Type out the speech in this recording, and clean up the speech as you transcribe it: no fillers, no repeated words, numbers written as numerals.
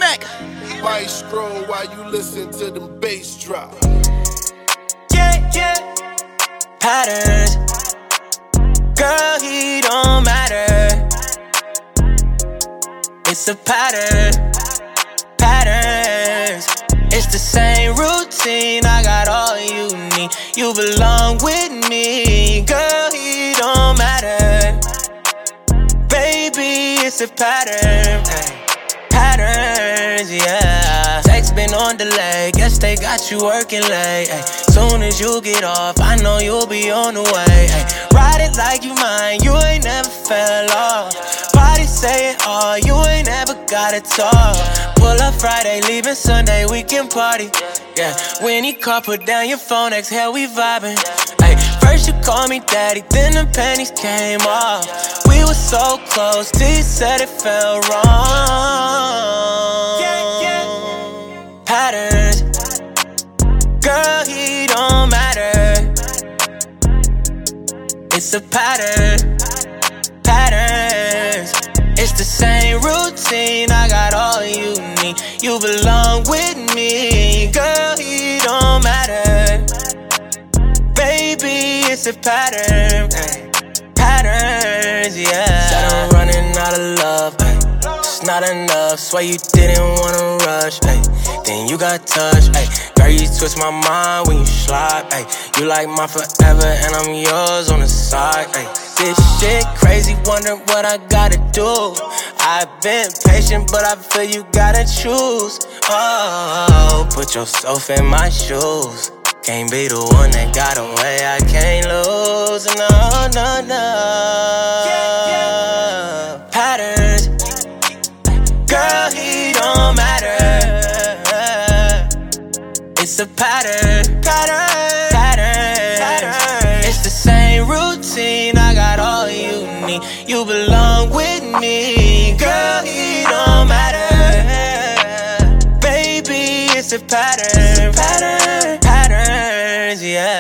track. Maestro while you listen to them bass drop. Yeah, yeah. Patterns. Girl, he don't matter. It's a pattern. Patterns. It's the same routine. I got all you need. You belong with me. Girl, he don't matter. Baby, it's a pattern. Patterns, yeah. Text been on delay. Guess they got you working late. Soon as you get off, I know you'll be on the way. Ride it like you mine. You ain't never fell off. Body say it all. You ain't never gotta talk. Pull up Friday, leaving Sunday, we can party. Yeah, when he call, put down your phone, exhale, we vibing. First you called me daddy, then the panties came off. We were so close till you said it felt wrong. Yeah, yeah. Patterns. Girl, he don't matter. It's a pattern. Patterns. It's the same routine. I got all you need. You belong with me. Girl, he don't matter. Baby, it's a pattern. Patterns, yeah. Said I'm running out of love. It's not enough. Swear you didn't wanna rush. Then you got touched. Girl, you twist my mind when you slide. You like my forever and I'm yours on the side. This shit crazy, wondering what I gotta do. I've been patient, but I feel you gotta choose. Oh, put yourself in my shoes. Can't be the one that got away, I can't lose. No, no, no. Yeah, yeah. Patterns. Girl, he don't matter. It's a pattern. Pattern. It's the same routine. I got all you need. You belong with me. Girl, he don't matter. Baby, it's a pattern. Patterns, yeah.